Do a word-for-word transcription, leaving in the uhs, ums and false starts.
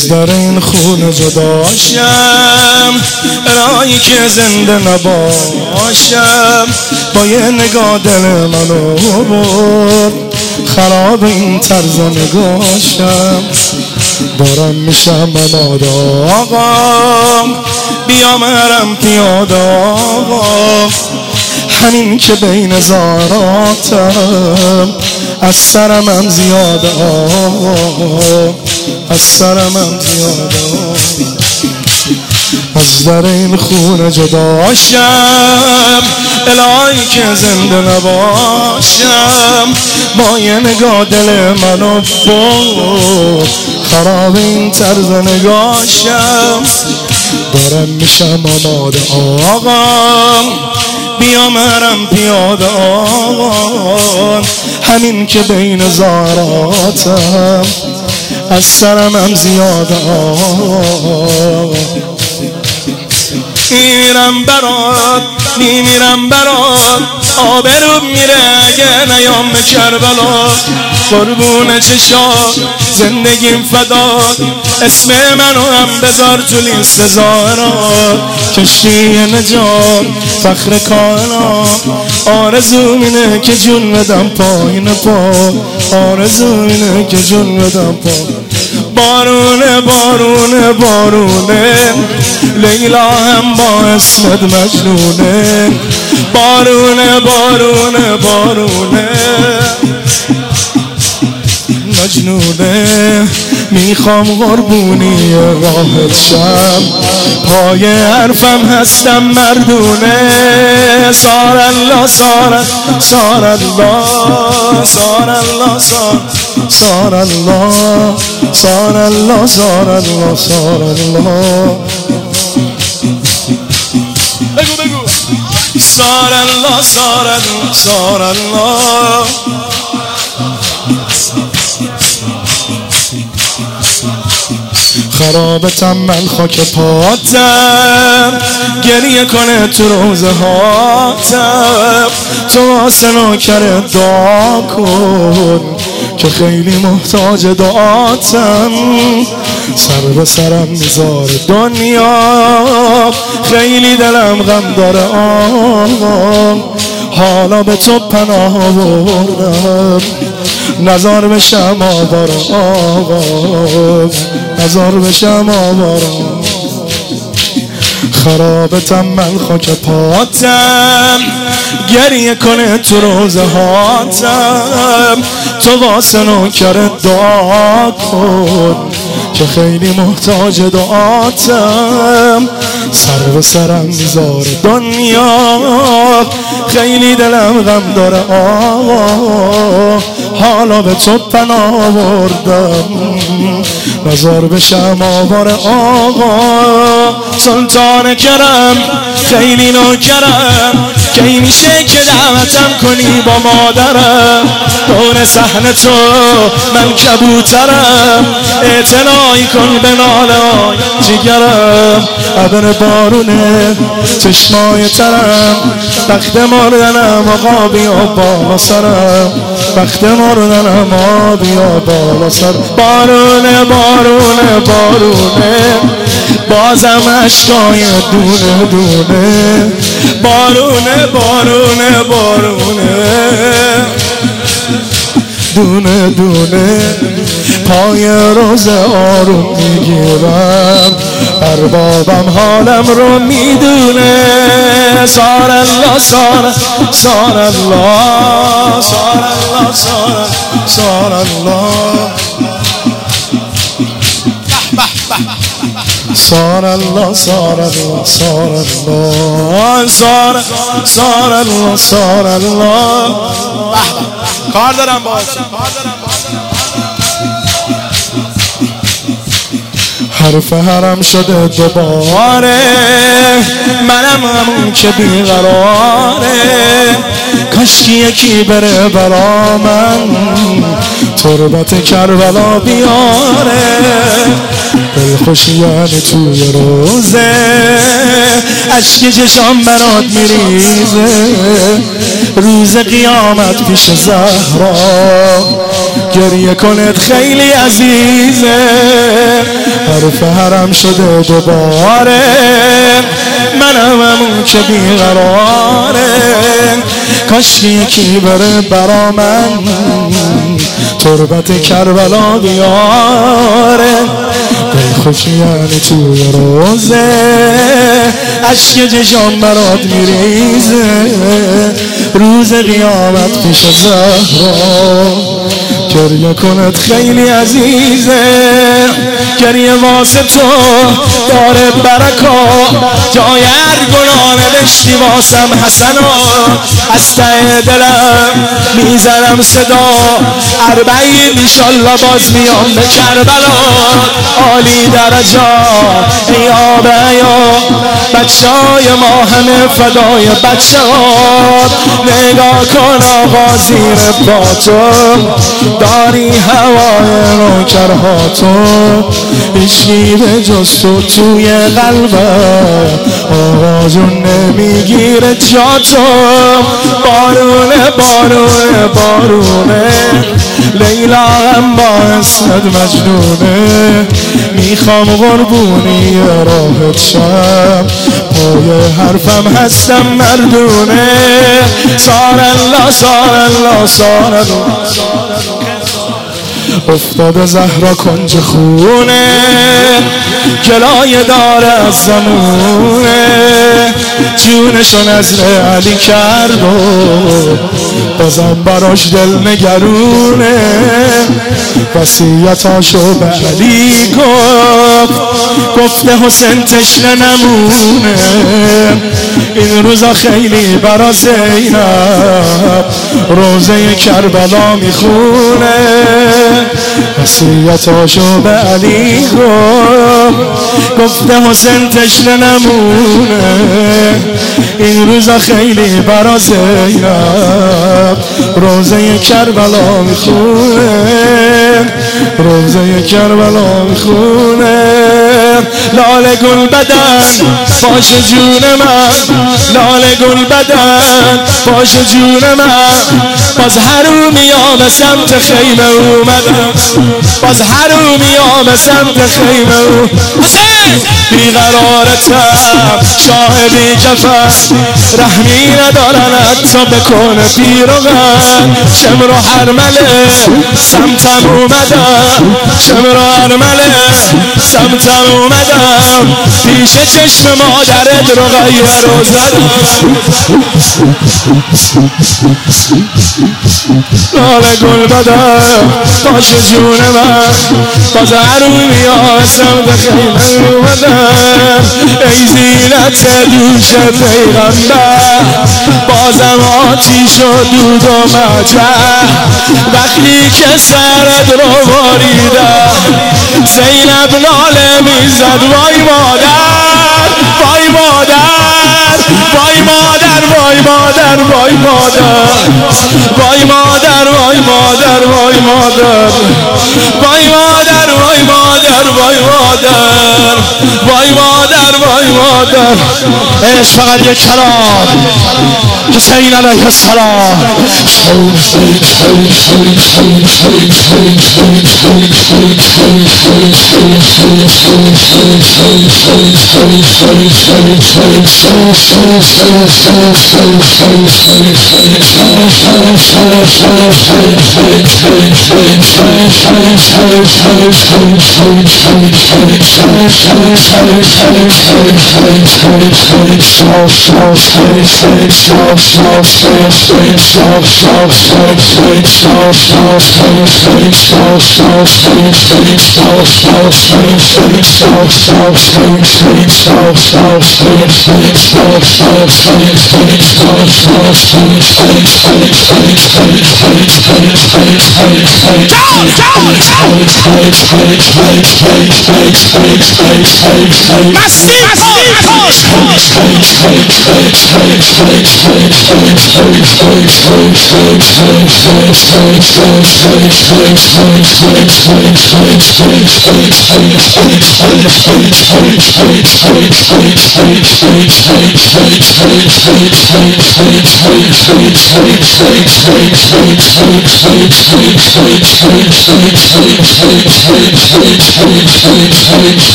از در این خونه جداشم، الهی که زنده نباشم. با یه نگاه دل منو برد، خراب این طرز نگاشم. دارم میشم مماد آقا، بیامرم پیاده آقا. همین که بین زاراتم، از سرمم زیاده آقا، از سرمم زیاده آقا. از در این خونه جداشم، الهی که زنده نباشم. با یه نگاه دل منو برد، خراب این طرز نگاشم. دارم میشم آماده آقا، بیامرم پیاده آقا. همین که بین زاراتم، از سرمم زیاده آقا. میمیرم برات، میمیرم برات، آبروم میره اگه نیام به کربلا. قربون چشات زندگیم فدات، اسم منو هم بذار تو لیست زارات. کشتی نجات فخر کائنات، آرزوم اینه که جون بدم پایین پا. آرزوم اینه که جون بدم پا. بارونه بارونه بارونه، لیلا هم با اسمت مجنونه. بارونه بارونه بارونه مجنونه. میخوام قربونی راحت شم، پای حرفم هستم مردونه. سار الله سار سار الله سار الله سار سار الله سار الله سار الله سار الله. بگو بگو سار الله سار الله سار الله. خرابتم من خاک پاتم، گریه کنه تو روزه هاتم. تو واسه نوکر دعا کن که خیلی محتاج دعاتم. سر به سرم میذار دنیا، خیلی دلم غم داره آقا. حالا به تو پناه بردم، نزار بشم آوار آقا، نزار بشم آوار. خرابتم من خاک پاتم، گریه کنه تو روزه هاتم. تو واسه نوکر دعا کن که خیلی محتاج دعاتم. سر به سرم میذار دنیا، خیلی دلم غم داره آقا. حالا به تو پناه بردم، نزار بشم آوار آقا. سلطان کرم خیلی نوکرم، کی میشه که دعوتم کنی با مادرم. دور صحنه تو من کبوترم، اعتنایی کن به ناله های جگرم. ابر بارونه چشمای ترم، وقت مردنم آقا بیا بالا سرم. وقت مردنم آقا بیا بالا سر. بارونه بارونه بارونه، بازم عشقای دونه دونه. بارونه بارونه بارونه دونه دونه. پای روز آروم میگیرم، اربابم حالم رو میدونه. سار الله سار سار الله سار الله سار سار الله سار الله سار الله سار الله سار سار الله سار الله. کار دارم باز. حرف حرم شده دوباره، منم همون که بیقراره. کاشکی یکی بره برا من، تربت کربلا بیاره. دلخوشی یعنی توی روزه، اشک چشام برات میریزه. روز قیامت پیش زهرا، گریه کنت خیلی عزیزه. حرف حرم شده دوباره منم همون که بیقراره کاش یکی بره برا من تربت کربلا بیاره به خوشی یعنی توی روزه عشق جشان برات میریزه روز قیامت پیش زهرا گریه کنت خیلی عزیزه گریه واسه تو داره برکا جای هر گناه نوشتی واسم حسنا از ته دلم میزنم صدا اربعین انشالله باز میام به کربلا عالی درجات ای آبیا بچه های ما همه فدای بچه ها نگاه کن آقا زیر پا تو داری هوای نوکرها تو هیچی به جز تو توی قلبم آقا جون نمیگیره جا تو بارونه بارونه بارونه لیلا هم با اسمت مجنونه میخوام قربونی راحت شم پای حرفم هستم مردونه سار الله سار الله سار الله افتاده زهرا کنج خونه گلایه داره از زمونه جونشو نظر علی کرد و بازم براش دل نگرونه وصیتاشو به علی گفت گفته حسین تشنه نمونه این روزا خیلی برا زینب روزه کربلا میخونه وصیتاشو به علی گفت گفته حسین تشنه نمونه این روزا خیلی برا زینب روزه کربلا میخونه روزه کربلا میخونه لاله گل بدن باشه جون من لاله گل بدن باشه جون من باز حرومیا به سمت خیمه اومدم باز حرومیا به سمت خیمه اومدم بیقرارتم شاه بی کفن رحمی ندارن حتی بکن پیروغن شمر و حرمله سمتم اومدم شمر و حرمله سمتم اومدم پیش چشم مادرت رقیه رو زدم لاله گل بدم باشه جون من باز حرومی ها سمت خیمه اومدم ای زینت دوش پیغمبر بازم آتیش و دود و مجمع وقتی که سرت رو باریدم زینب ناله میزد وای مادر وای مادر وای مادر وای مادر وای مادر وای مادر وای مادر وای مادر وای مادر وای مادر وای مادر وای مادر وای مادر عشق فقط یک کلام حسین علیه السلام مستی